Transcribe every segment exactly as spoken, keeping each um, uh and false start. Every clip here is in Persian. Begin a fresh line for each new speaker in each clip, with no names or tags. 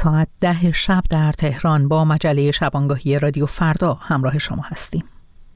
ساعت ده شب در تهران با مجله شبانگاهی رادیو فردا همراه شما هستیم.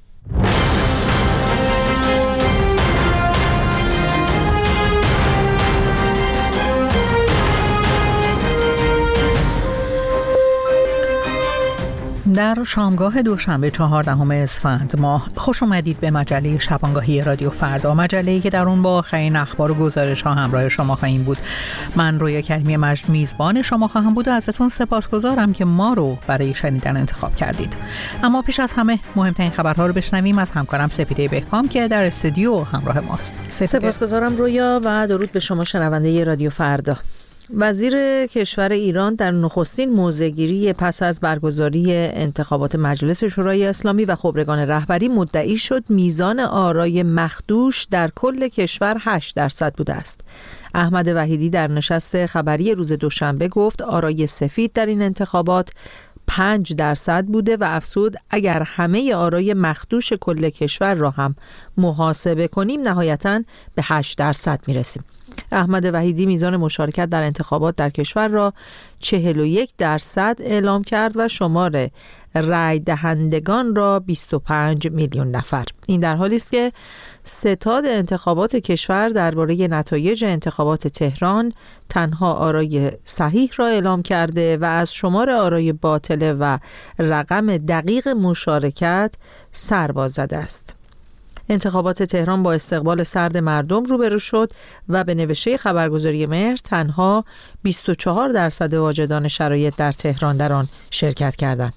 در شامگاه دوشنبه چهاردهم اسفند ماه خوش اومدید به مجله شبانگاهی رادیو فردا، مجله‌ای که در اون با آخرین اخبار و گزارش ها همراه شما خواهیم بود. من رویا کریمی مجد میزبان شما خواهم بود و ازتون سپاسگزارم که ما رو برای شنیدن انتخاب کردید. اما پیش از همه مهمترین خبرها رو بشنویم از همکارم سپیده بهکام که در استودیو همراه ماست.
سپاسگزارم رویا و درود به شما شنونده رادیو فردا. وزیر کشور ایران در نخستین موضع‌گیری پس از برگزاری انتخابات مجلس شورای اسلامی و خبرگان رهبری مدعی شد میزان آرای مخدوش در کل کشور هشت درصد بوده است. احمد وحیدی در نشست خبری روز دوشنبه گفت آرای سفید در این انتخابات پنج درصد بوده و افزود اگر همه آرای مخدوش کل کشور را هم محاسبه کنیم نهایتاً به هشت درصد میرسیم. احمد وحیدی میزان مشارکت در انتخابات در کشور را چهل و یک درصد اعلام کرد و شمار رای دهندگان را بیست و پنج میلیون نفر. این در حالی است که ستاد انتخابات کشور درباره نتایج انتخابات تهران تنها آرای صحیح را اعلام کرده و از شمار آرای باطله و رقم دقیق مشارکت سر باز زده است. انتخابات تهران با استقبال سرد مردم روبرو شد و به نوشته خبرگزاری مهر تنها بیست و چهار درصد واجدان شرایط در تهران در آن شرکت کردند.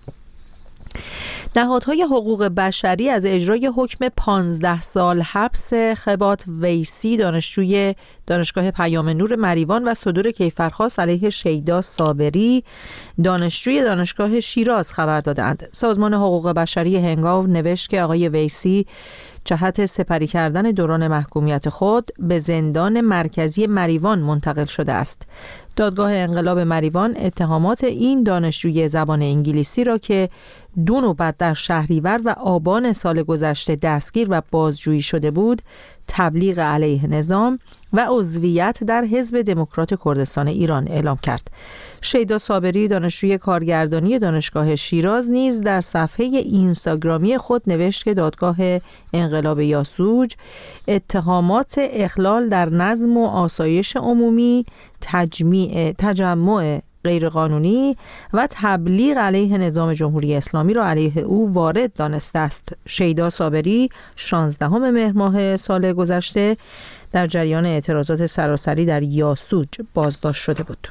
نهادهای حقوق بشری از اجرای حکم پانزده سال حبس خبات ویسی دانشجوی دانشگاه پیام نور مریوان و صدور کیفرخواست علیه شیدا صابری دانشجوی دانشگاه شیراز خبر دادند. سازمان حقوق بشری هنگاو نوشت که آقای ویسی جهت سپری کردن دوران محکومیت خود به زندان مرکزی مریوان منتقل شده است. دادگاه انقلاب مریوان اتهامات این دانشجوی زبان انگلیسی را که دو نوبت در شهریور و آبان سال گذشته دستگیر و بازجویی شده بود، تبلیغ علیه نظام و عضویت در حزب دموکرات کردستان ایران اعلام کرد. شیدا صابری دانشجوی کارگردانی دانشگاه شیراز نیز در صفحه اینستاگرامی خود نوشت که دادگاه انقلاب یاسوج اتهامات اخلال در نظم و آسایش عمومی، تجمیع تجمع غیرقانونی و تبلیغ علیه نظام جمهوری اسلامی را علیه او وارد دانسته است. شیدا صابری شانزدهم مهر ماه سال گذشته در جریان اعتراضات سراسری در یاسوج بازداشت شده بود.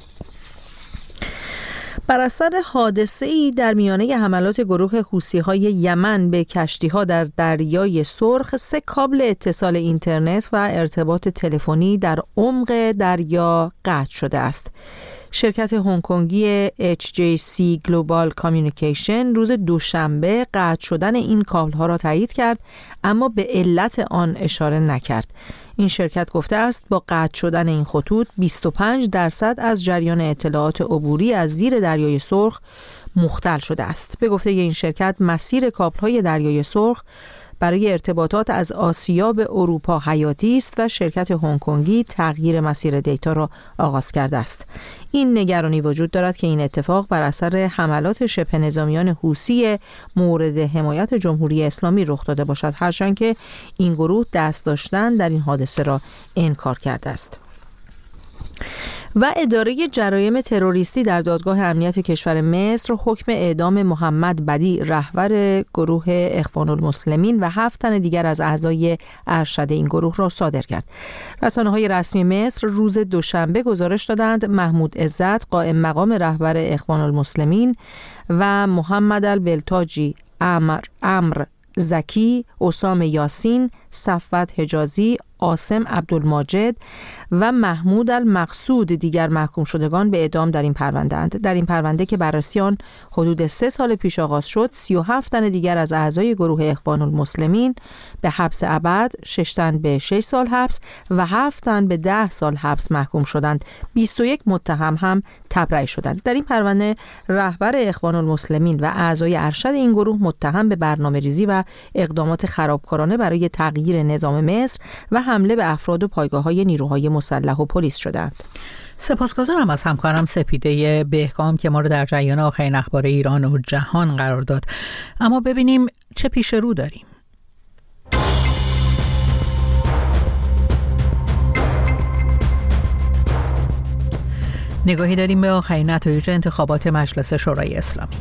بر اثر حادثه‌ای در میانه حملات گروه حوثی‌های یمن به کشتی‌ها در دریای سرخ، سه کابل اتصال اینترنت و ارتباط تلفنی در عمق دریا قطع شده است. شرکت هنگ‌کنگی اچ جی سی Global Communication روز دوشنبه قطع شدن این کابل‌ها را تایید کرد، اما به علت آن اشاره نکرد. این شرکت گفته است با قطع شدن این خطوط بیست و پنج درصد از جریان اطلاعات عبوری از زیر دریای سرخ مختل شده است. به گفته این شرکت مسیر کابل‌های دریای سرخ برای ارتباطات از آسیا به اروپا حیاتی است و شرکت هنگ‌کنگی تغییر مسیر دیتا را آغاز کرده است. این نگرانی وجود دارد که این اتفاق بر اثر حملات شبه نظامیان حوثی مورد حمایت جمهوری اسلامی رخ داده باشد، هرچند که این گروه دست داشتن در این حادثه را انکار کرده است. و اداره جرایم تروریستی در دادگاه امنیت کشور مصر حکم اعدام محمد بدی رهبر گروه اخوان المسلمین و هفت تن دیگر از اعضای ارشد این گروه را صادر کرد. رسانه‌های رسمی مصر روز دوشنبه گزارش دادند محمود عزت قائم مقام رهبر اخوان المسلمین و محمد البلتاجی، امر امر زکی، اسام یاسین، صفوت حجازی، عاصم عبدالماجد و محمود المقصود دیگر محکوم شدگان به اعدام در این پرونده اند. در این پرونده که بررسی آن حدود سه سال پیش آغاز شد، سی و هفت تن دیگر از اعضای گروه اخوان المسلمین به حبس ابد، شش تن به شش سال حبس و هفت تن به ده سال حبس محکوم شدند. بیست و یک متهم هم تبرئه شدند. در این پرونده رهبر اخوان المسلمین و اعضای ارشد این گروه متهم به برنامه‌ریزی و اقدامات خرابکارانه برای تغییر نظام مصر و حمله به افراد و پایگاه‌های نیروهای مسلح و پلیس شدند.
سپاسگزارم از همکارم سپیده بهکام که ما رو در جریان آخرین اخبار ایران و جهان قرار داد. اما ببینیم چه پیش رو داریم. نگاهی داریم به آخرین نتایج انتخابات مجلس شورای اسلامی.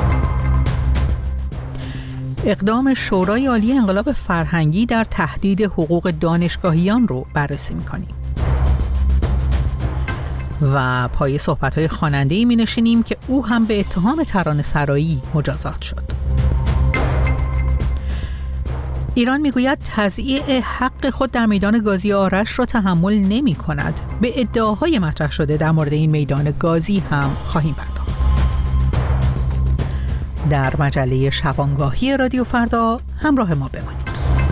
اقدام شورای عالی انقلاب فرهنگی در تهدید حقوق دانشگاهیان رو بررسی می‌کنیم. و پای صحبت‌های خواننده‌ای می‌نشینیم که او هم به اتهام ترانه‌سرایی مجازات شد. ایران میگوید تضییع حق خود در میدان گازی آرش را تحمل نمی‌کند. به ادعاهای مطرح شده در مورد این میدان گازی هم خواهیم پرداخت. در مجله شبانگاهی رادیو فردا همراه ما بمانید.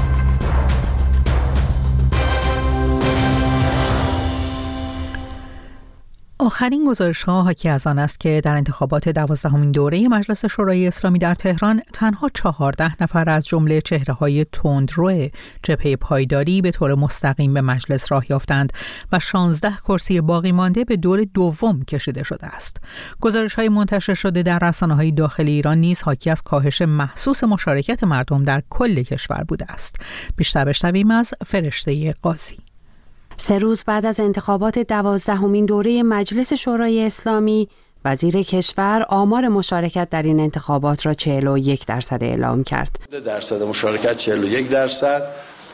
آخرین گزارش‌ها حاکی از آن است که در انتخابات دوازدهمین دوره مجلس شورای اسلامی در تهران تنها چهارده نفر از جمله چهره‌های تندرو جبهه پایداری به طور مستقیم به مجلس راه یافتند و شانزده کرسی باقی مانده به دور دوم کشیده شده است. گزارش‌های منتشر شده در رسانه‌های داخل ایران نیز حاکی از کاهش محسوس مشارکت مردم در کل کشور بوده است. بیشتر بشنویم از فرشته قاضی.
سه روز بعد از انتخابات دوازدهمین دوره مجلس شورای اسلامی، وزیر کشور آمار مشارکت در این انتخابات را چهل و یک درصد اعلام کرد.
درصد مشارکت چهل و یک درصد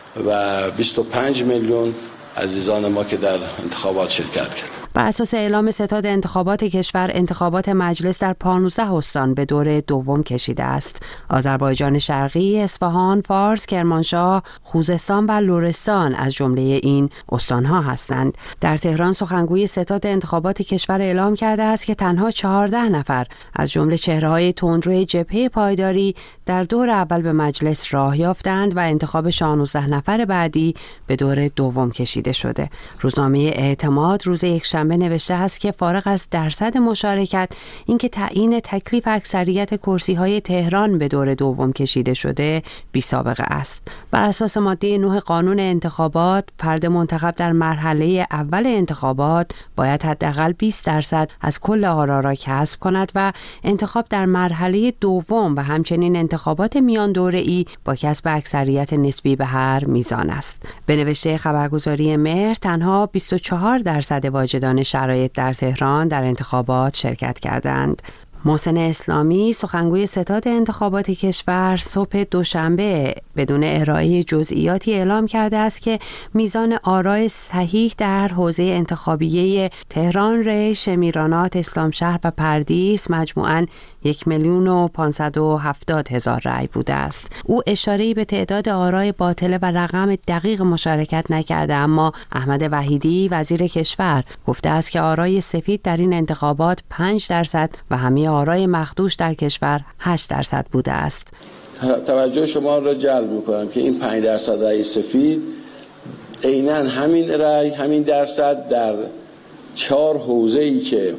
و بیست و پنج میلیون عزیزان ما که در انتخابات شرکت کرد.
بر اساس اعلام ستاد انتخابات کشور، انتخابات مجلس در پانزده استان به دور دوم کشیده است. آذربایجان شرقی، اصفهان، فارس، کرمانشاه، خوزستان و لرستان از جمله این استانها هستند. در تهران سخنگوی ستاد انتخابات کشور اعلام کرده است که تنها چهارده نفر از جمله چهره‌های تندرو جبهه پایداری در دور اول به مجلس راه یافتند و انتخاب شانزده نفر بعدی به دور دوم کشیده شده. روزنامه اعتماد روز یکشنبه نوشته است که فارغ از درصد مشارکت، اینکه تعیین تکلیف اکثریت کرسی‌های تهران به دور دوم کشیده شده بی سابقه است. بر اساس ماده نه قانون انتخابات، فرد منتخب در مرحله اول انتخابات باید حداقل بیست درصد از کل آرا را کسب کند و انتخاب در مرحله دوم و همچنین انتخابات میان دوره‌ای با کسب اکثریت نسبی به هر میزان است. به نوشته خبرگزاری مهر، تنها بیست و چهار درصد واجدان شرایط در تهران در انتخابات شرکت کردند. محسن اسلامی، سخنگوی ستاد انتخابات کشور، صبح دوشنبه بدون ارائه جزئیاتی اعلام کرده است که میزان آرای صحیح در حوزه انتخابیه تهران، ری، شمیرانات، اسلامشهر و پردیس مجموعاً یک میلیون و پانصد و هفتاد هزار رای بوده است. او اشاره‌ای به تعداد آرای باطله و رقم دقیق مشارکت نکرده، اما احمد وحیدی وزیر کشور گفته است که آرای سفید در این انتخابات پنج درصد و همه آرای مخدوش در کشور هشت درصد بوده است.
توجه شما را جلب می‌کنم که این پنج درصد رای سفید عیناً همین رای، همین درصد در چهار حوزه‌ای که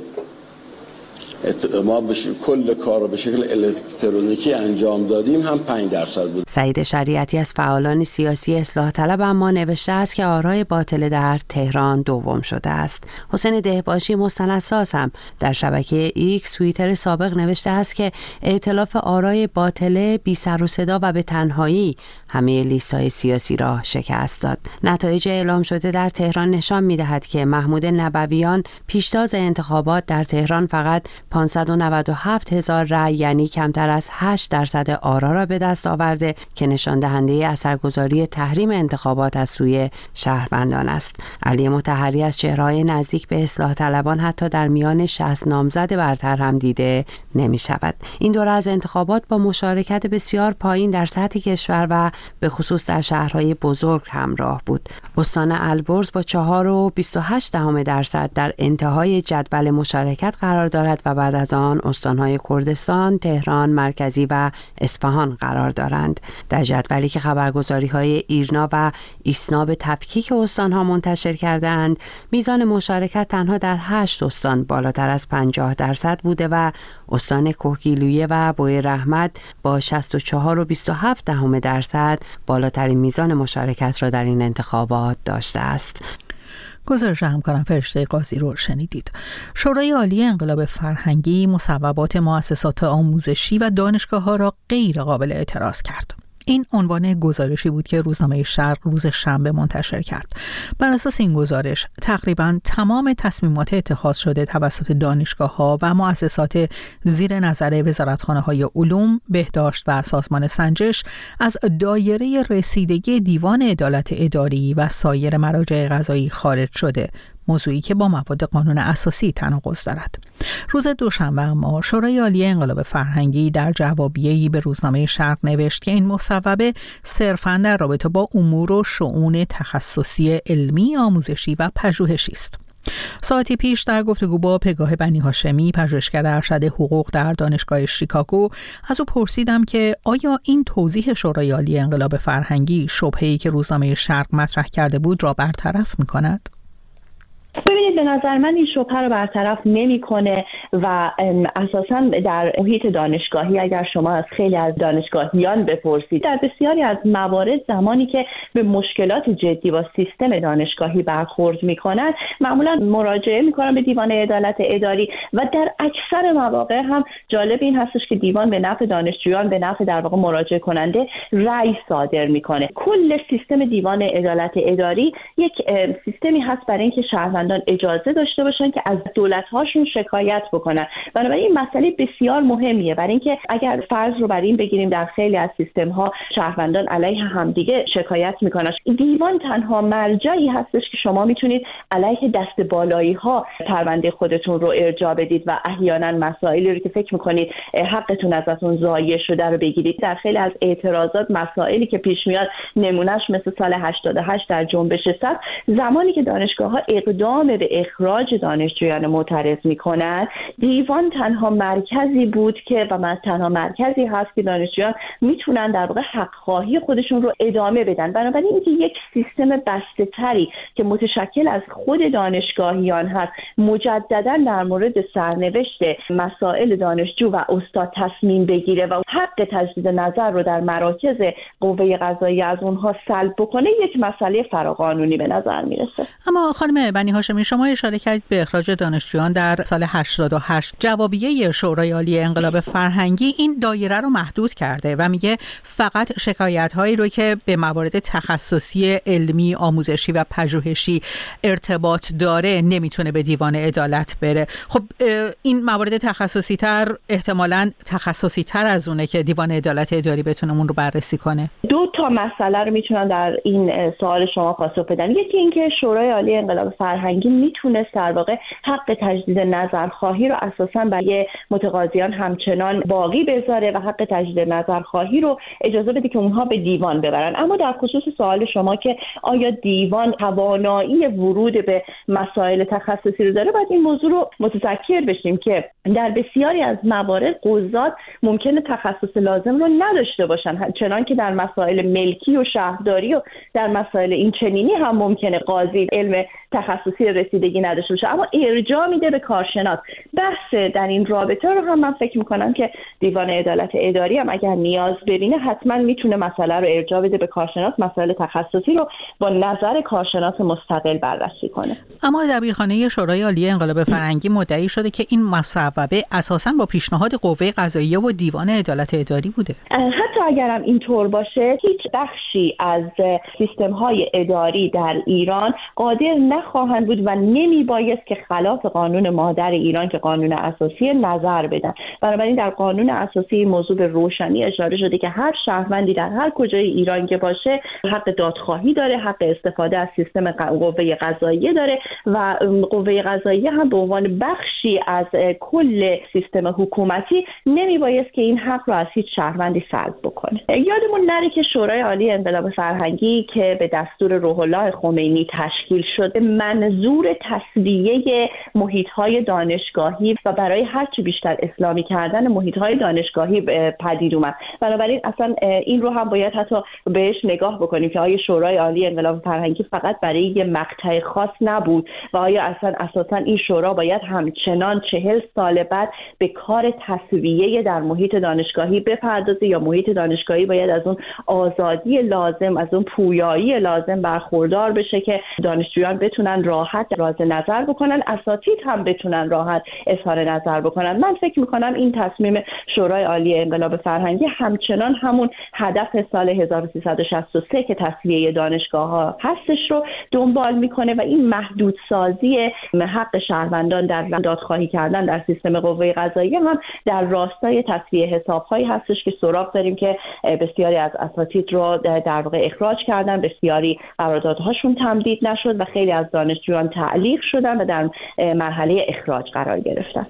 ما کل کار رو به شکل الکترونیکی انجام دادیم هم پنج درصد بود.
سعید شریعتی از فعالان سیاسی اصلاح طلب اما نوشته است که آرای باطله در تهران دوم شده است. حسین دهباشی مستندساز هم در شبکه ایکس توییتر سابق نوشته است که ائتلاف آرای باطله بی سر و صدا و به تنهایی همه لیست‌های سیاسی را شکست داد. نتایج اعلام شده در تهران نشان می‌دهد که محمود نبویان پیشتاز انتخابات در تهران فقط پانصد و نود و هفت هزار رای، یعنی کمتر از هشت درصد آرا را به دست آورده که نشان دهنده اثرگذاری تحریم انتخابات از سوی شهروندان است. علی مطهری از چهره‌های نزدیک به اصلاح طلبان حتی در میان شصت نامزد برتر هم دیده نمی شود. این دوره از انتخابات با مشارکت بسیار پایین در سطح کشور و به خصوص در شهرهای بزرگ همراه بود. استان البرز با چهار و بیست و هشت دهم درصد در انتهای جدول مشارکت قرار دارد و بعد از آن استانهای کردستان، تهران مرکزی و اصفهان قرار دارند. در جدولی که خبرگزاری‌های ایرنا و ایسنا به تفکیک استانها منتشر کردند، میزان مشارکت تنها در هشت استان بالاتر از پنجاه درصد بوده و استان کهگیلویه و بویرحمت با شصت و چهار و بیست و هفت دهم درصد بالاترین میزان مشارکت را در این انتخابات داشته است.
گزارش همکارم فرشته قاضی رو شنیدید. شورای عالی انقلاب فرهنگی مصوبات مؤسسات آموزشی و دانشگاه‌ها را غیر قابل اعتراض کرد. این عنوان گزارشی بود که روزنامه شرق روز شنبه منتشر کرد. بر اساس این گزارش تقریباً تمام تصمیمات اتخاذ شده توسط دانشگاه‌ها و مؤسسات زیر نظر وزارتخانه‌های علوم، بهداشت و سازمان سنجش از دایره رسیدگی دیوان عدالت اداری و سایر مراجع قضایی خارج شده، موضوعی که با مبادی قانون اساسی تناقض دارد. روز دوشنبه اما شورای عالی انقلاب فرهنگی در جوابیه‌ای به روزنامه شرق نوشت که این مصوبه صرفاً در رابطه با امور و شؤون تخصصی علمی، آموزشی و پژوهشی است. ساعتی پیش در گفتگو با پگاه بنی هاشمی، پژوهشگر ارشد حقوق در دانشگاه شیکاگو، از او پرسیدم که آیا این توضیح شورای عالی انقلاب فرهنگی شبهه‌ای که روزنامه شرق مطرح کرده بود را برطرف می‌کند؟
ببینید، به نظر من این شبهه رو برطرف نمی‌کنه و اساساً در محیط دانشگاهی اگر شما از خیلی از دانشگاهیان بپرسید، در بسیاری از موارد زمانی که به مشکلات جدی با سیستم دانشگاهی برخورد می‌کنند، معمولاً مراجعه می‌کنن به دیوان عدالت اداری و در اکثر مواقع هم جالب این هستش که دیوان به نفع دانشجویان، به نفع در واقع مراجعه کننده رأی صادر می‌کنه. کل سیستم دیوان عدالت اداری یک سیستمی هست برای اینکه شهروندان اجازه داشته باشن که از دولت‌هاشون شکایت بکنن. بنابراین این مسئله بسیار مهمیه، برای اینکه اگر فرض رو بر این بگیریم در خیلی از سیستم‌ها شهروندان علیه همدیگه شکایت میکنن، دیوان تنها مرجعی هستش که شما میتونید علیه دست بالایی‌ها پرونده خودتون رو ارجاع بدید و احیانا مسائلی رو که فکر میکنید حقتون ازتون ضایع شده رو بگیرید. در خیلی از اعتراضات مسائلی که پیش میاد، نمونهش مثل سال هشتاد و هشت در جنبش صف، زمانی که دانشگاه‌ها اقدام به اخراج دانشجویان معترض میکنند، دیوان تنها مرکزی بود که و من تنها مرکزی هست که دانشجویان میتونن در واقع حق خواهی خودشون رو ادامه بدن. بنابراین اینکه یک سیستم بسته تری که متشکل از خود دانشگاهیان هست مجددا در مورد سرنوشت مسائل دانشجو و استاد تصمیم بگیره و حق تجدید نظر رو در مراکز قوه قضاییه از اونها سلب بکنه، یک مسئله فراقانونی به نظر میرسه.
اما خانم بنی هاشمی، شما اشاره کردید به اخراج دانشجویان در سال هشتاد و هشت. جوابیه شورای عالی انقلاب فرهنگی این دایره رو محدود کرده و میگه فقط شکایت‌هایی رو که به موارد تخصصی علمی، آموزشی و پژوهشی ارتباط داره نمیتونه به دیوان عدالت بره. خب این موارد تخصصی تر احتمالاً تخصصی تر از اونه که دیوان عدالت اداری بتونه اون رو بررسی کنه.
دو تا مسئله رو میتونن در این سوال شما پاسخ بدن. یکی اینکه شورای عالی انقلاب فرهنگی میتونست در واقع حق تجدید نظرخواهی رو اساساً برای متقاضیان همچنان باقی بذاره و حق تجدید نظرخواهی رو اجازه بده که اونها به دیوان ببرن. اما در خصوص سوال شما که آیا دیوان توانایی ورود به مسائل تخصصی رو داره، باید این موضوع رو متذکر بشیم که در بسیاری از موارد قضات ممکنه تخصص لازم رو نداشته باشن، چنان که در مسائل ملکی و شهرداری و در مسائل این چنینی هم ممکنه قاضی علم تخصصی رسیدگی نداشته باشه، اما ارجاع میده به کارشناس. بحث در این رابطه رو هم من فکر میکنم که دیوان عدالت اداری هم اگر نیاز ببینه حتما میتونه مسئله رو ارجاع بده به کارشناس، مسائل تخصصی رو با نظر کارشناس مستقل بررسی کنه.
اما دبیرخانه شورای عالی انقلاب فرهنگی مدعی شده که این مصوبه اساساً با پیشنهاد قوه قضاییه و دیوان عدالت اداری بوده.
حتی اگرم اینطور باشه، هیچ بخشی از سیستم‌های اداری در ایران قادر نخواهند بود و نمیبایست که خلاف قانون مادر ایران که قانون اساسی نظر بدن. بنابراین در قانون اساسی این موضوع به روشنی اشاره شده که هر شهروندی در هر کجای ایران که باشه حق دادخواهی داره، حق استفاده از سیستم قوه قضاییه داره و قوه قضاییه هم به عنوان بخشی از کل سیستم حکومتی نمیبایست که این حق رو از هیچ شهروندی سلب بکنه. یادمون نره که شورای عالی انقلاب فرهنگی که به دستور روح الله خمینی تشکیل شده منظور تسویه محیط‌های دانشگاهی و برای هر چی بیشتر اسلامی کردن محیط‌های دانشگاهی پدید اومد. بنابراین اصلا این رو هم باید حتی بهش نگاه بکنیم که آیا شورای عالی انقلاب فرهنگی فقط برای یه مقطع خاص نبود و آیا اصلا اساسا این شورا باید همچنان چهل سال بعد به کار تسویه در محیط دانشگاهی بپردازه یا محیط دانشگاهی باید از اون آزاد آزادی لازم، از اون پویایی لازم برخوردار بشه که دانشجویان بتونن راحت راز نظر بکنن، اساتید هم بتونن راحت اظهار نظر بکنن. من فکر میکنم این تصمیم شورای عالی انقلاب فرهنگی همچنان همون هدف سال هزار و سیصد و شصت و سه که تصفیه دانشگاه ها هستش رو دنبال میکنه و این محدودسازی حق شهروندان در دادخواهی کردن در سیستم قوه قضاییه هم در راستای تصفیه حساب‌هایی هستش که سراغ داریم که بسیاری از اساتید رو در واقع اخراج کردن، بسیاری قراردادهاشون تمدید نشد و خیلی از دانشجویان تعلیق شدن و در مرحله اخراج قرار گرفتن.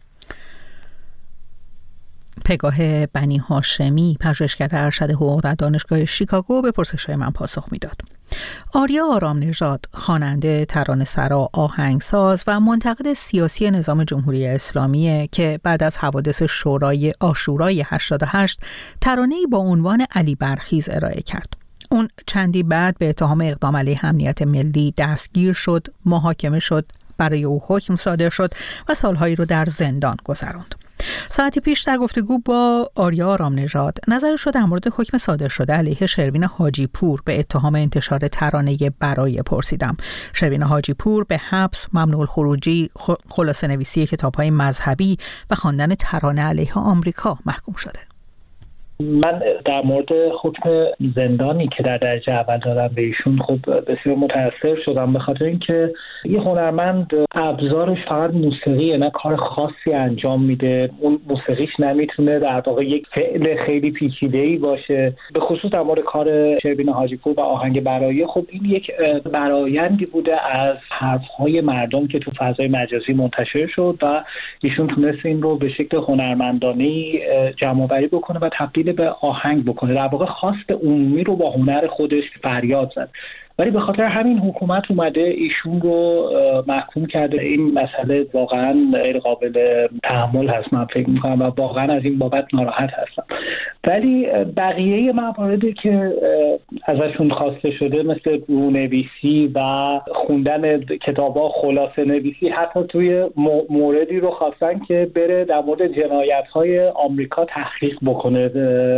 پگاه بنی هاشمی، پژوهشگر ارشد حقوق در دانشگاه شیکاگو، به پرسش‌های من پاسخ میداد. آریا آرام نژاد، خواننده، ترانه‌سرا، آهنگساز و منتقد سیاسی نظام جمهوری اسلامی که بعد از حوادث شورای عاشورای هشتاد و هشت ترانه‌ای با عنوان علی برخیز ارائه کرد. اون چندی بعد به اتهام اقدام علیه امنیت ملی دستگیر شد، محاکمه شد، برای او حکم صادر شد و سالهایی رو در زندان گذراند. ساعتی پیش در گفتگو با آریا آرام نژاد نظرش رو در مورد حکم صادر شده علیه شروین حاجی پور به اتهام انتشار ترانه برای پرسیدم. شروین حاجی پور به حبس، ممنوع الخروجی، خلاصه نویسی کتاب‌های مذهبی و خواندن ترانه علیه آمریکا محکوم شده.
من در مورد حکم زندانی که در درجه اول دادم به ایشون خب بسیار متأثر شدم، به خاطر اینکه یه هنرمند ابزارش فقط موسیقیه، نه کار خاصی انجام میده. اون موسیقیش نمیتونه در واقع یک فعل خیلی پیچیده‌ای باشه. به خصوص در مورد کار شروین حاجی پور و آهنگ برای، خب این یک برآیندی بوده از حرف‌های مردم که تو فضای مجازی منتشر شد و ایشون تونست این رو به شکل هنرمندانه‌ای جمع‌آوری بکنه و تبدیل به آهنگ بکنه. در واقع خواست عمومی رو با هنر خودش فریاد زد. ولی به خاطر همین حکومت اومده ایشون رو محکوم کرده. این مسئله واقعا غیر قابل تحمل هست، من فکر میکنم، و واقعا از این بابت ناراحت هستم. ولی بقیه مواردی که ازشون خواسته شده مثل رونویسی و خوندن کتابا خلاصه نویسی، حتی توی موردی رو خواستن که بره در مورد جنایت‌های آمریکا تحقیق بکنه،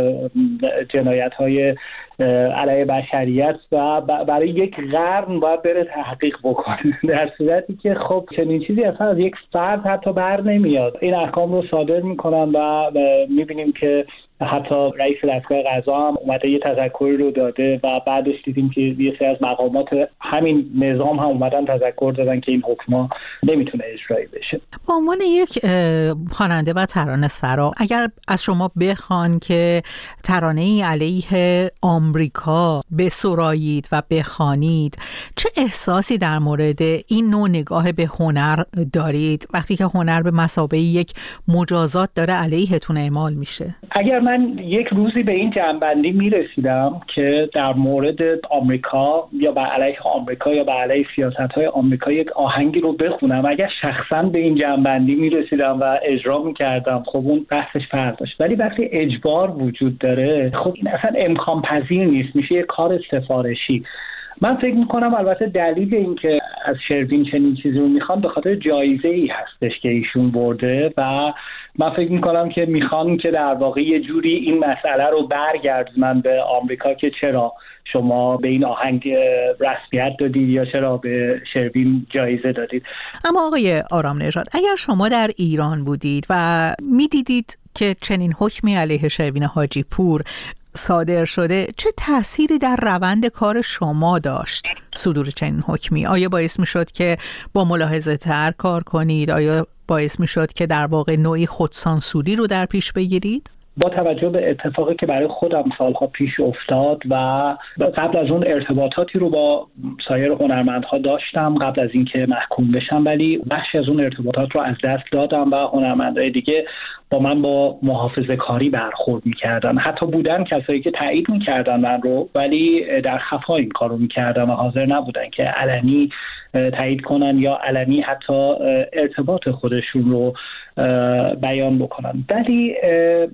جنایت‌های علیه بشریت، و برای یک قرن باید بره تحقیق بکنه، در صورتی که خب چنین چیزی اصلا از یک فرد حتی بر نمیاد. این احکام رو صادر میکنن و میبینیم که حتی رئیس دستگاه قضا هم اومده یه تذکری رو داده و بعدش دیدیم که یه سری از مقامات همین نظام هم اومدن تذکر دادن که این حکما نمیتونه اجرایی بشه.
به عنوان یک خواننده و ترانه سرا، اگر از شما بخوان که ترانه‌ای علیه آمریکا بسرایید و بخوانید، چه احساسی در مورد این نوع نگاه به هنر دارید وقتی که هنر به مثابه یک مجازات داره علیهتون اعمال میشه؟
اگر من یک روزی به این جنبندی میرسیدم که در مورد آمریکا یا بر علیه آمریکا یا بر علیه سیاست‌های آمریکا یک آهنگی رو بخونم، اگر شخصا به این جنبندی میرسیدم و اجرا میکردم، خب اون بحثش فرق داشت. ولی وقتی اجبار وجود داره، خب این اصلا امکان پذیر نیست، میشه یک کار سفارشی. من فکر میکنم البته دلیل این که از شروین چنین چیزی رو میخوان به خاطر جایزه ای هستش که ایشون برده و من فکر میکنم که میخوان که در واقع یه جوری این مسئله رو برگردونن به آمریکا که چرا شما به این آهنگ رسمیت دادید یا چرا به شروین جایزه دادید.
اما آقای آرام نژاد، اگر شما در ایران بودید و میدیدید که چنین حکمی علیه شروین حاجی پور صادر شده، چه تأثیری در روند کار شما داشت صدور چنین حکمی؟ آیا باعث می شد که با ملاحظه تر کار کنید؟ آیا باعث می شد که در واقع نوعی خودسانسوری رو در پیش بگیرید؟
با توجه به اتفاقی که برای خودم سالها پیش افتاد و قبل از اون ارتباطاتی رو با سایر هنرمندها داشتم قبل از اینکه محکوم بشم، ولی بخشی از اون ارتباطات رو از دست دادم و هنرمندای دیگه با من با محافظه کاری برخورد میکردن. حتی بودن کسایی که تایید میکردن من رو، ولی در خفا این کار رو میکردن و حاضر نبودن که علنی تایید کنن یا علنی حتی ارتباط خودشون رو بیان بکنن. ولی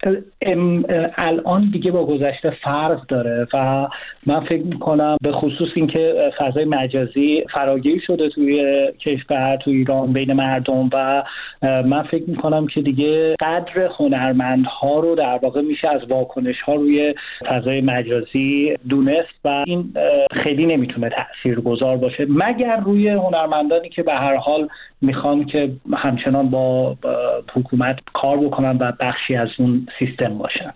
الان دیگه با گذشته فرق داره و من فکر میکنم به خصوص اینکه فضای مجازی فراگیر شده توی کشور، توی ایران بین مردم و من فکر میکنم که دیگه قدر هنرمندها رو در واقع میشه از واکنش‌ها روی فضای مجازی دونست و این خیلی نمیتونه تاثیرگذار باشه مگر روی هنرمندانی که به هر حال میخوان که همچنان با حکومت کار بکنن و بخشی از اون سیستم باشن.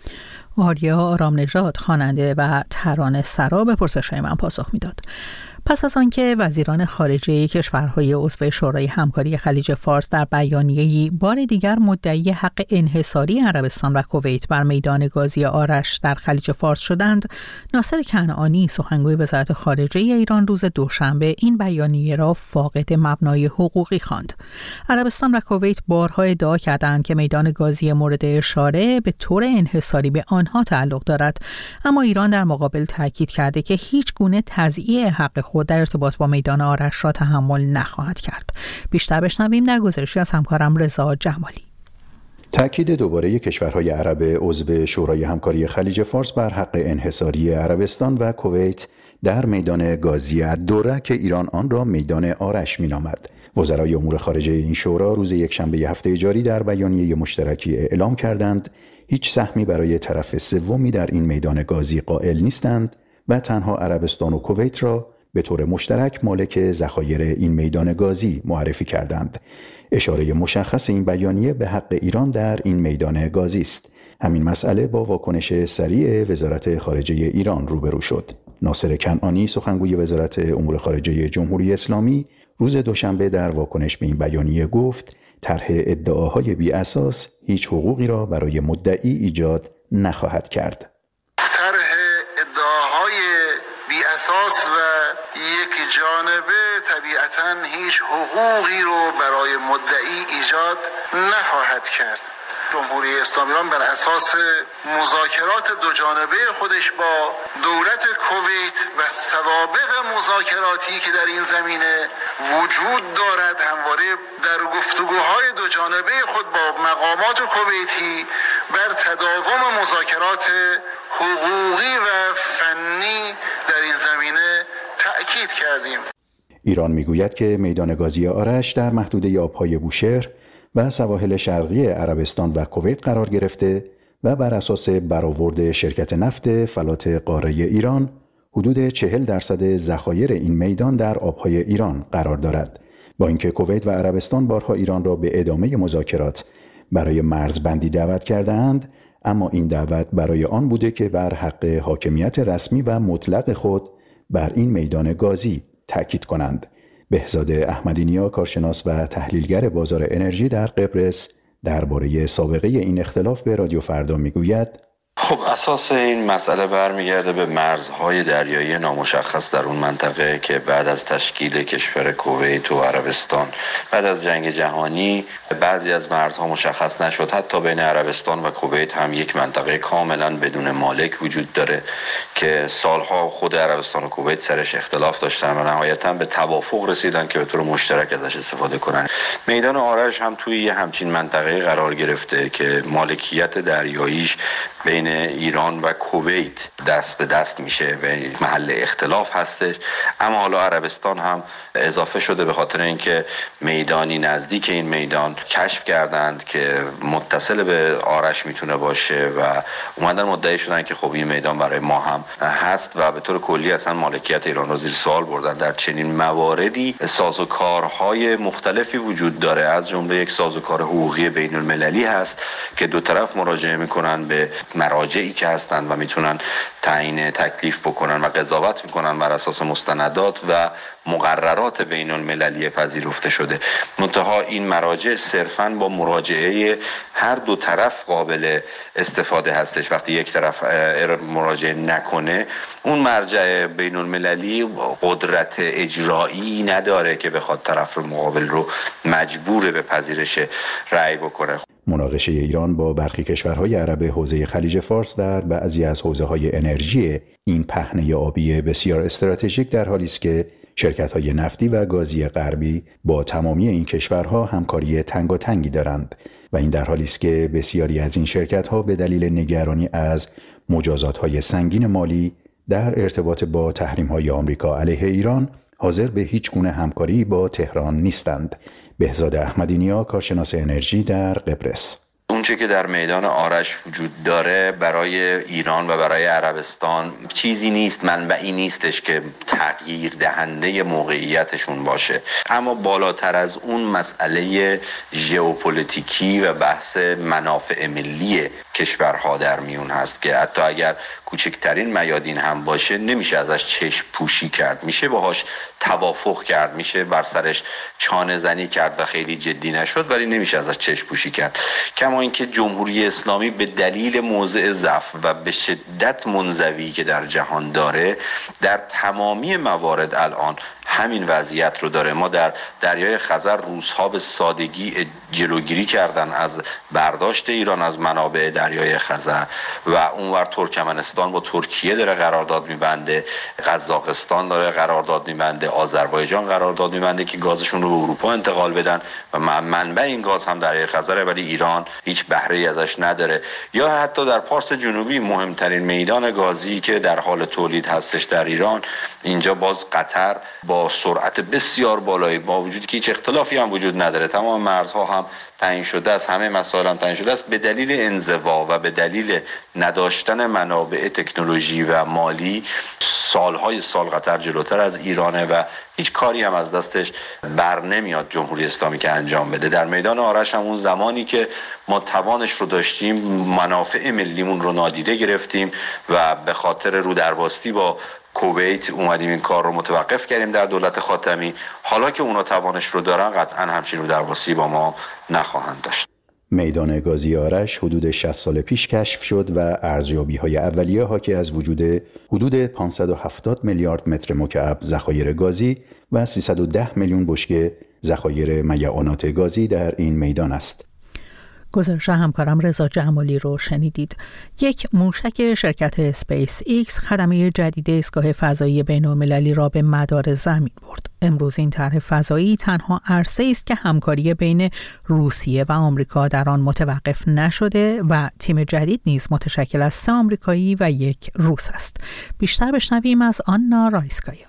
آریا آرامنژاد خواننده و ترانه سرا به پرسش‌های من پاسخ میداد. پس از آنکه وزیران خارجه کشورهای عضو شورای همکاری خلیج فارس در بیانیه‌ای بار دیگر مدعی حق انحصاری عربستان و کویت بر میدان گازی آرش در خلیج فارس شدند، ناصر کنعانی سخنگوی وزارت خارجه ایران روز دوشنبه این بیانیه را فاقد مبنای حقوقی خواند. عربستان و کویت بارها ادعا کردند که میدان گازی مورد اشاره به طور انحصاری به آنها تعلق دارد، اما ایران در مقابل تاکید کرده که هیچ گونه تضییع حق خود در ارتباط با میدان آرش را تحمل نخواهد کرد. بیشتر بشنویم در گزارشی از همکارم رضا جمالی.
تأکید دوباره کشورهای عرب عضو شورای همکاری خلیج فارس بر حق انحصاری عربستان و کویت در میدان گازی الدره که ایران آن را میدان آرش مینامد. وزرای امور خارجه این شورا روز یکشنبه هفته جاری در بیانیه مشترکی اعلام کردند هیچ سهمی برای طرف سومی در این میدان گازی قائل نیستند و تنها عربستان و کویت را به طور مشترک مالک ذخایر این میدان گازی معرفی کردند. اشاره مشخص این بیانیه به حق ایران در این میدان گازی است. همین مسئله با واکنش سریع وزارت خارجه ایران روبرو شد. ناصر کنعانی سخنگوی وزارت امور خارجه جمهوری اسلامی روز دوشنبه در واکنش به این بیانیه گفت طرح ادعاهای بی اساس هیچ حقوقی را برای مدعی ایجاد نخواهد کرد.
طرح ادعاهای بی اساس و یک جانبه طبیعتاً هیچ حقوقی رو برای مدعی ایجاد نخواهد کرد. جمهوری اسلامی ایران بر اساس مذاکرات دو جانبه خودش با دولت کویت و سوابق مذاکراتی که در این زمینه وجود دارد همواره در گفتگوهای دو جانبه خود با مقامات کویتی بر تداوم مذاکرات حقوقی و فنی در این زمینه تأکید کردیم.
ایران میگوید که میدان گازی آرش در محدوده آبهای بوشهر و سواحل شرقی عربستان و کویت قرار گرفته و بر اساس برآورد شرکت نفت فلات قاره ایران حدود چهل درصد ذخایر این میدان در آبهای ایران قرار دارد. با اینکه کویت و عربستان بارها ایران را به ادامه مذاکرات برای مرزبندی دعوت کرده‌اند، اما این دعوت برای آن بوده که بر حق حاکمیت رسمی و مطلق خود بر این میدان گازی تأکید کنند. بهزاد احمدی‌نیا کارشناس و تحلیلگر بازار انرژی در قبرس درباره سابقه این اختلاف به رادیو فردا میگوید:
خب اساس این مسئله برمیگرده به مرزهای دریایی نامشخص در اون منطقه که بعد از تشکیل کشور کویت و عربستان بعد از جنگ جهانی بعضی از مرزها مشخص نشد. حتی بین عربستان و کویت هم یک منطقه کاملا بدون مالک وجود داره که سالها خود عربستان و کویت سرش اختلاف داشتن و نهایتا به توافق رسیدن که به طور مشترک ازش استفاده کنن. میدان آرش هم توی یه همچین منطقه قرار گرفته که مالکیت دریاییش بین ایران و کویت دست به دست میشه و محل اختلاف هستش. اما حالا عربستان هم اضافه شده به خاطر اینکه میدانی نزدیک این میدان کشف کردند که متصل به آرش میتونه باشه و اومدن مدعی شدن که خب این میدان برای ما هم هست و به طور کلی اصلا مالکیت ایران رو زیر سوال بردن. در چنین مواردی سازوکارهای مختلفی وجود داره، از جمله یک سازوکار حقوقی بین المللی هست که دو طرف مراجعه میکنن به مراجعی که هستن و میتونن تعیین تکلیف بکنن و قضاوت میکنن بر اساس مستندات و مقررات بین المللی پذیرفته شده. منتها این مراجع صرفاً با مراجعه هر دو طرف قابل استفاده هستش. وقتی یک طرف مراجعه نکنه، اون مرجع بین المللی قدرت اجرایی نداره که بخواد طرف مقابل رو مجبور به پذیرش رأی بکنه.
مناقشه ایران با برخی کشورهای عرب حوزه خلیج فارس در بعضی از حوزه‌های انرژی این پهنه آبی بسیار استراتژیک در حالی است که شرکت‌های نفتی و گازی غربی با تمامی این کشورها همکاری تنگاتنگی دارند. و این در حالی است که بسیاری از این شرکت‌ها به دلیل نگرانی از مجازات‌های سنگین مالی در ارتباط با تحریم‌های آمریکا علیه ایران حاضر به هیچ گونه همکاری با تهران نیستند. بهزاد احمدی‌نیا، کارشناس انرژی در قبرس:
اونچه که در میدان آرش وجود داره برای ایران و برای عربستان چیزی نیست، منبعی نیستش که تغییر دهنده موقعیتشون باشه، اما بالاتر از اون مسئله ژئوپلیتیکی و بحث منافع ملی کشورها در میون هست که حتی اگر کوچکترین میادین هم باشه نمیشه ازش چشم پوشی کرد، میشه باهاش توافق کرد، میشه بر سرش چانه زنی کرد و خیلی جدی نشد، ولی نمیشه ازش چشم پوشی کرد. کما اینکه جمهوری اسلامی به دلیل موضع ضعف و به شدت منزوی که در جهان داره در تمامی موارد الان همین وضعیت رو داره. ما در دریای خزر روس‌ها به سادگی جلوگیری کردن از برداشت ایران از منابع دریای خزر و اونور ترکمنستان با ترکیه داره قرارداد میبنده، قزاقستان داره قرارداد میبنده، آذربایجان قرارداد میبنده که گازشون رو به اروپا انتقال بدن و منبع این گاز هم دریای خزره، ولی ایران هیچ بهره‌ای ازش نداره. یا حتی در پارس جنوبی مهمترین میدان گازی که در حال تولید هستش در ایران، اینجا باز قطر با سرعت بسیار بالایی با وجودی که هیچ اختلافی هم وجود نداره، تمام مرزها هم تعیین شده است، همه مسائل هم تعیین شده است، به دلیل انزوا و به دلیل نداشتن منابع تکنولوژی و مالی سالهای سال قطر جلوتر از ایرانه و هیچ کاری هم از دستش بر نمیاد جمهوری اسلامی که انجام بده. در میدان آرش هم اون زمانی که ما توانش رو داشتیم منافع ملیمون رو نادیده گرفتیم و به خاطر رودرباستی با کویت اومدیم این کار رو متوقف کردیم در دولت خاتمی. حالا که اونا توانش رو دارن قطعا همچین رودرباستی با ما نخواهند داشت.
میدان گازی آرش حدود شصت سال پیش کشف شد و ارزیابی‌های اولیه حاکی از وجود حدود پانصد و هفتاد میلیارد متر مکعب ذخایر گازی و سیصد و ده میلیون بشکه ذخایر میعانات گازی در این میدان است.
گزارش همکارم رضا جمالی رو شنیدید. یک موشک شرکت اسپیس ایکس خدمه جدید ایستگاه فضایی بین‌المللی را به مدار زمین برد. امروز این طرح فضایی تنها عرصه است که همکاری بین روسیه و آمریکا در آن متوقف نشده و تیم جدید نیز متشکل از سه آمریکایی و یک روس است. بیشتر بشنویم از آنا رایسکایا.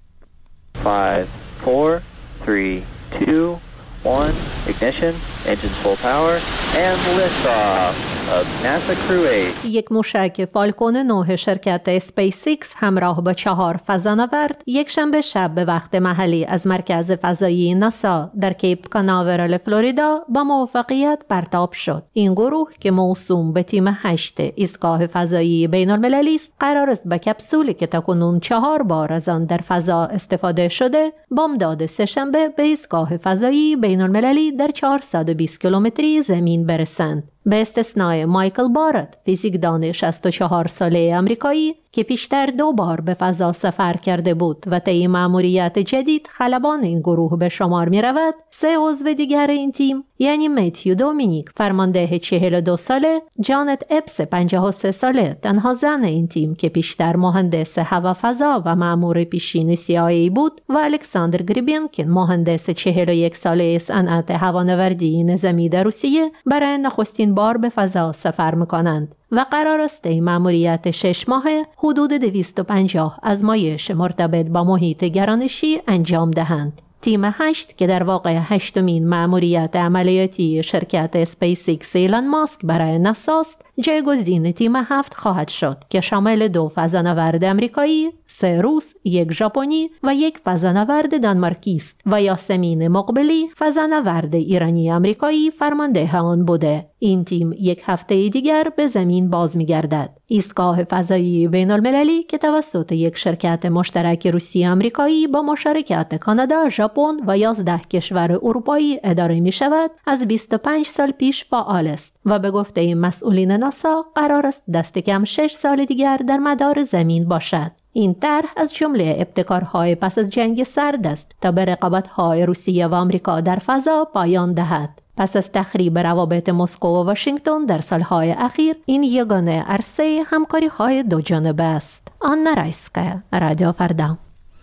five, four, three, two, one, ignition, engines full power, and liftoff of NASA Crew eight.
یک موشک فالکون نه شرکت اسپیس ایکس همراه با چهار فضانورد یک شنبه شب به وقت محلی از مرکز فضایی ناسا در کیپ کاناورال فلوریدا با موفقیت پرتاب شد. این گروه که موسوم به تیم هشت ایستگاه فضایی بین‌المللی است، قرار است با کپسولی که تاکنون چهار بار از آن در فضا استفاده شده، بامداد سه‌شنبه به ایستگاه فضایی بین‌المللی در چهارصد و بیست کیلومتری زمین برسند. به استثنای مایکل بارت، فیزیکدان شصت و چهار ساله آمریکایی که پیشتر دو بار به فضا سفر کرده بود و طی مأموریت جدید خلبان این گروه به شمار می رود، سه عضو دیگر این تیم یعنی میتیو دومینیک فرمانده چهل و دو ساله، جانت اپس پنجاه و سه ساله تنها زن این تیم که پیشتر مهندس هوافضا و مأمور پیشین سی آی ای بود و الکساندر گریبینکین مهندس چهل و یک ساله صنعت هوانوردی نظامی در روسیه برای نخستین بار به فضا سفر می‌کنند و قرار است این مأموریت شش ماهه حدود دویست و پنجاه آزمایش مرتبط با محیط گرانشی انجام دهند. تیم هشت که در واقع هشتمین مأموریت عملیاتی شرکت اسپیس ایکس ایلان ماسک برای ناسا است، جایگزین تیم هفت خواهد شد که شامل دو فضانورد آمریکایی، سه روس، یک ژاپنی و یک فضانورد دانمارکی است و یاسمین مقبلی فضانورد ایرانی آمریکایی فرمانده آن بوده. این تیم یک هفته دیگر به زمین باز می‌گردد. ایستگاه فضایی بین‌المللی که توسط یک شرکت مشترک روسی آمریکایی با مشارکت کانادا، ژاپن و یازده کشور اروپایی اداره می‌شود، از بیست و پنج سال پیش فعال است و به گفته مسئولین ناسا قرار است دست کم شش سال دیگر در مدار زمین باشد. این طرح از جمله ابتکارهای پس از جنگ سرد است تا به رقابت‌های روسیه و آمریکا در فضا پایان دهد. پس از تخریب روابط مسکو و واشنگتن در سالهای اخیر، این یگانه عرصه همکاری‌های دو جانبه است. آنا رایسکایا، رادیو فردا.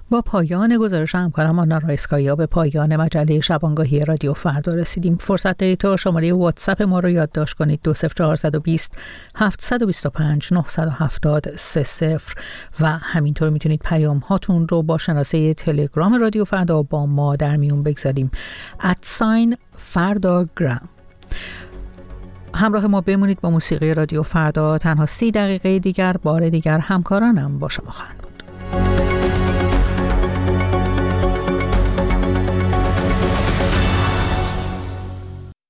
با پایان گزارش همکارم آنا رایسکایا به پایان مجله شبانگاهی رادیو فردا رسیدیم. فرصت دارید تا شماره واتساپ ما رو یادداشت کنید دو صفر چهار دو صفر هفت دو پنج نه هفت سه صفر و همینطور میتونید پیام هاتون رو با شناسه تلگرام رادیو فردا با ما در میون بگذاریم ادساین فرداگرام. همراه ما بمونید با موسیقی رادیو فردا. تنها سی دقیقه دیگر بار دیگر همکارانم با شما خواهند بود.